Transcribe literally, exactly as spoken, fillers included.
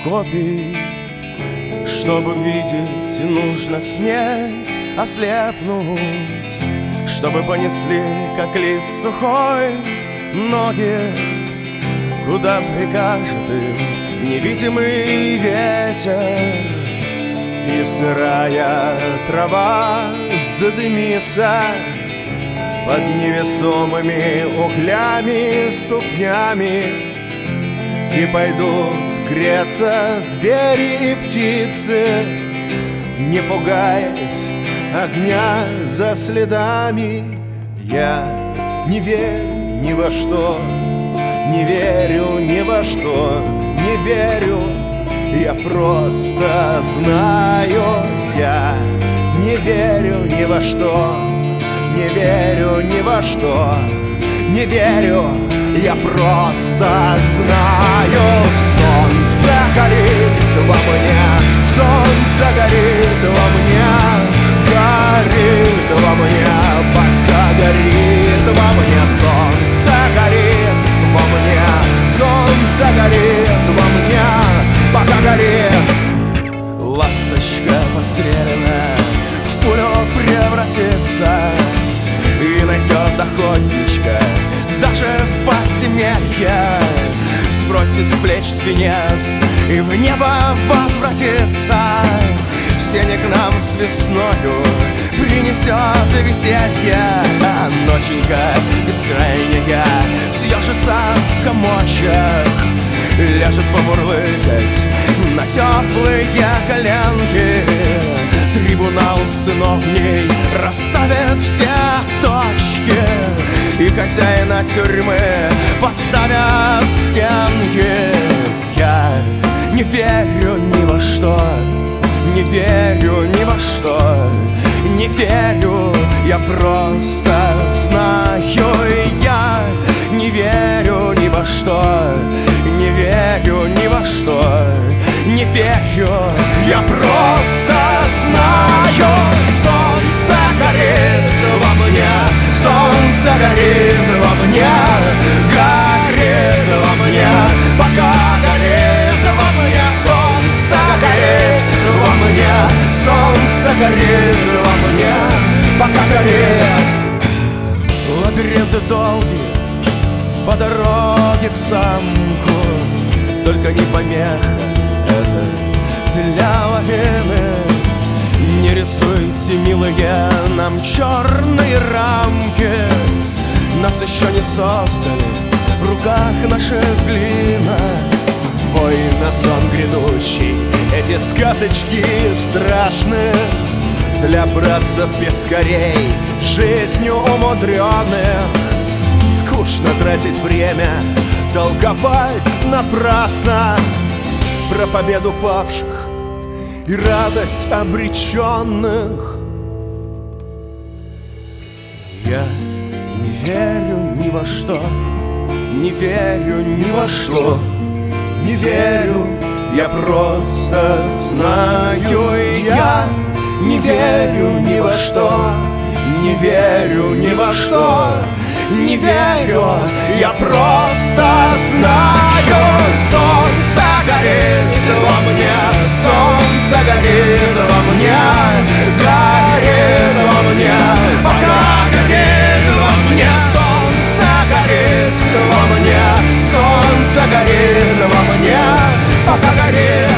копий. Чтобы видеть, нужно сметь ослепнуть, чтобы понесли, как лист сухой, ноги, куда прикажет им невидимый ветер. И сырая трава задымится под невесомыми углями ступнями, и пойдут греться звери и птицы, не пугаясь огня за следами. Я не верю ни во что, не верю ни во что, не верю. Я просто знаю, я не верю ни во что, не верю ни во что, не верю. Я просто знаю, солнце горит во мне, солнце горит во мне, горит во мне, пока горит во мне. Солнце горит во мне, солнце горит во мне, пока горит. Ласточка постреленная в пулю превратится и найдет охотничка даже в подземелье, сбросит с плеч свинец и в небо возвратится. В сене к нам с весною принесет веселье, а ноченька бескрайняя съежится в комочек, ляжет помурлыкать на теплые коленки. Трибунал сыновней расставит все точки, и хозяина тюрьмы поставят к стенке. Я не верю ни во что, не верю ни во что, не верю. Я просто знаю, я не верю ни во что, не верю ни во что, не верю. Я просто знаю, солнце горит во мне, солнце горит во мне, горит во мне, пока горит во мне. Солнце горит во мне, солнце горит во мне, пока горит. Лабиринты долгие по дороге к замку, только не помеха это для лавины. Не рисуйте, милые, нам черные рамки, нас еще не создали, в руках наших глина. Ой, на сон грядущий эти сказочки страшны для братцев пескарей, жизнью умудренных. Скучно тратить время, толковать напрасно про победу павших и радость обреченных. Я не верю ни во что, не верю ни во что, не верю. Я просто знаю, я не верю ни во что, не верю ни во что, не верю. Я просто знаю, солнце горит во мне, солнце горит во мне, горит во мне, пока горит во мне. Солнце горит во мне, солнце горит во мне, пока горит.